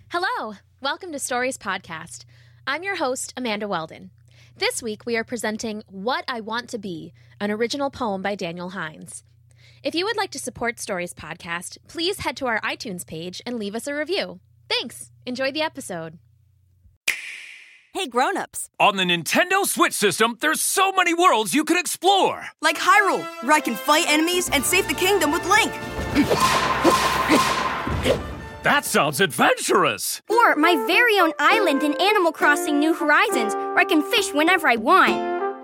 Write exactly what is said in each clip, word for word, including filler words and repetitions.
Hello, welcome to Stories Podcast. I'm your host, Amanda Weldon. This week we are presenting What I Want to Be, an original poem by Daniel Hines. If you would like to support Stories Podcast, please head to our iTunes page and leave us a review. Thanks. Enjoy the episode. Hey, grown-ups. On the Nintendo Switch system, there's so many worlds you can explore. Like Hyrule, where I can fight enemies and save the kingdom with Link. That sounds adventurous. Or my very own island in Animal Crossing New Horizons, where I can fish whenever I want.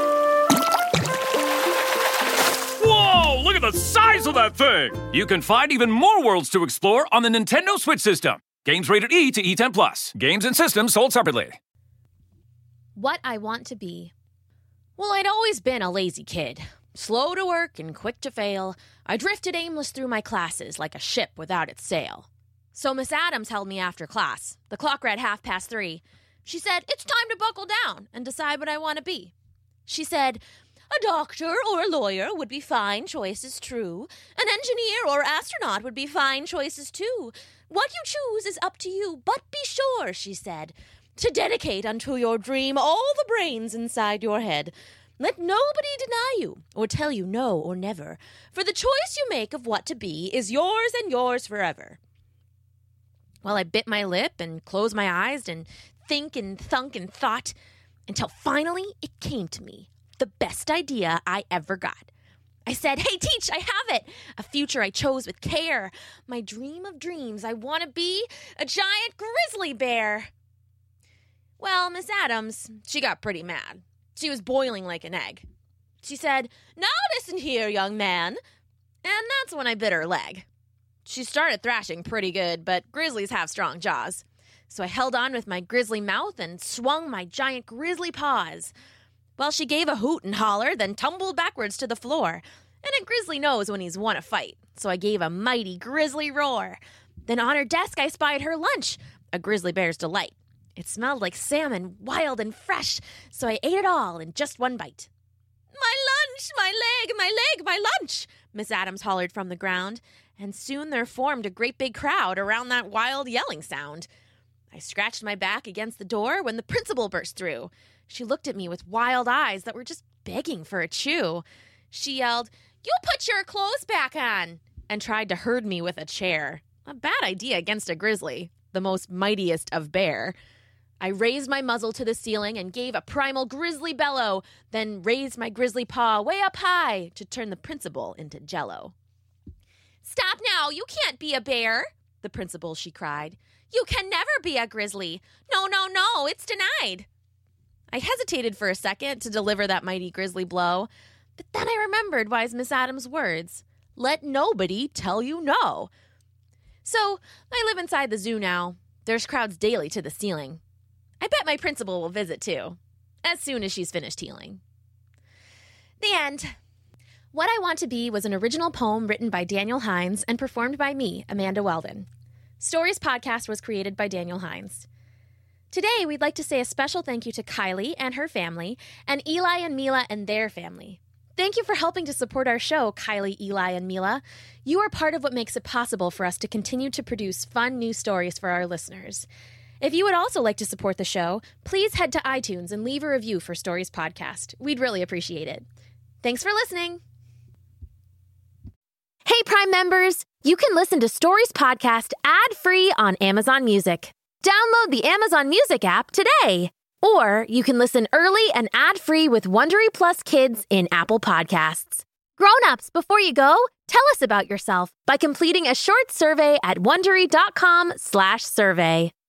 Whoa, look at the size of that thing. You can find even more worlds to explore on the Nintendo Switch system. Games rated E to E ten plus. Games and systems sold separately. What I Want to Be. Well, I'd always been a lazy kid. Slow to work and quick to fail, I drifted aimless through my classes like a ship without its sail. So Miss Adams held me after class. The clock read half past three. She said, it's time to buckle down and decide what I want to be. She said, a doctor or a lawyer would be fine choices, true. An engineer or astronaut would be fine choices, too. What you choose is up to you, but be sure, she said, to dedicate unto your dream all the brains inside your head. Let nobody deny you or tell you no or never, for the choice you make of what to be is yours and yours forever. Well, I bit my lip and closed my eyes and think and thunk and thought until finally it came to me, the best idea I ever got. I said, hey, teach, I have it. A future I chose with care. My dream of dreams, I want to be a giant grizzly bear. Well, Miss Adams, she got pretty mad. She was boiling like an egg. She said, now listen here, young man. And that's when I bit her leg. She started thrashing pretty good, but grizzlies have strong jaws. So I held on with my grizzly mouth and swung my giant grizzly paws. Well, she gave a hoot and holler, then tumbled backwards to the floor. And a grizzly knows when he's won a fight, so I gave a mighty grizzly roar. Then on her desk I spied her lunch, a grizzly bear's delight. It smelled like salmon, wild and fresh, so I ate it all in just one bite. My lunch, my leg, my leg, my lunch, Miss Adams hollered from the ground, and soon there formed a great big crowd around that wild yelling sound. I scratched my back against the door when the principal burst through. She looked at me with wild eyes that were just begging for a chew. She yelled, you put your clothes back on, and tried to herd me with a chair. A bad idea against a grizzly, the most mightiest of bear. I raised my muzzle to the ceiling and gave a primal grizzly bellow, then raised my grizzly paw way up high to turn the principal into jello. Stop now, you can't be a bear, the principal, she cried. You can never be a grizzly. No, no, no, it's denied. I hesitated for a second to deliver that mighty grizzly blow, but then I remembered wise Miss Adams' words. Let nobody tell you no. So I live inside the zoo now. There's crowds daily to the ceiling. I bet my principal will visit too, as soon as she's finished healing. The end. What I Want to Be was an original poem written by Daniel Hines and performed by me, Amanda Weldon. Stories Podcast was created by Daniel Hines. Today, we'd like to say a special thank you to Kylie and her family, and Eli and Mila and their family. Thank you for helping to support our show, Kylie, Eli, and Mila. You are part of what makes it possible for us to continue to produce fun new stories for our listeners. If you would also like to support the show, please head to iTunes and leave a review for Stories Podcast. We'd really appreciate it. Thanks for listening. Hey, Prime members, you can listen to Stories Podcast ad-free on Amazon Music. Download the Amazon Music app today. Or you can listen early and ad-free with Wondery Plus Kids in Apple Podcasts. Grown-ups, before you go, tell us about yourself by completing a short survey at Wondery dot com slash survey.